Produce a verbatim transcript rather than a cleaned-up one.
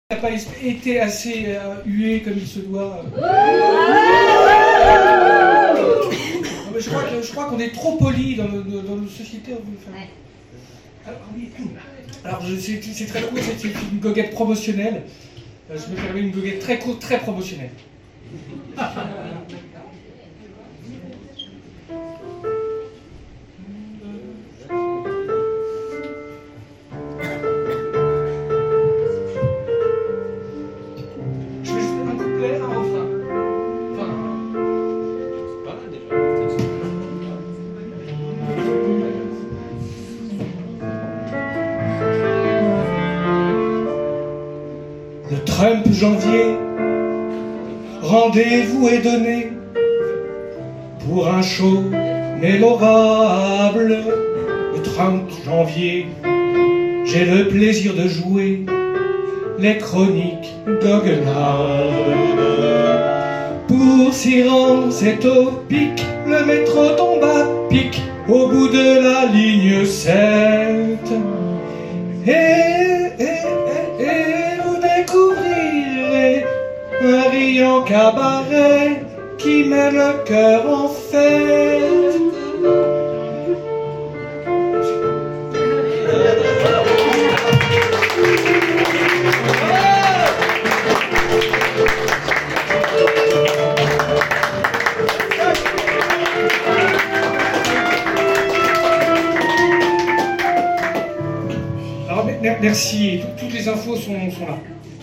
n'a pas été assez euh, hué comme il se doit. Non, mais je crois que, je crois qu'on est trop poli dans, le, dans nos sociétés. Enfin, alors, oui. Alors c'est, c'est très court, c'est une goguette promotionnelle. Euh, je me permets une goguette très courte, très promotionnelle. Trump janvier, rendez-vous est donné pour un show mémorable. Le trente janvier, j'ai le plaisir de jouer les chroniques goguenardes. Pour s'y rendre, c'est au pic, le métro tombe à pic au bout de la ligne sept. Et, et, et, et découvrirez un riant cabaret qui met le cœur en fête. Alors, merci, toutes les infos sont, sont là.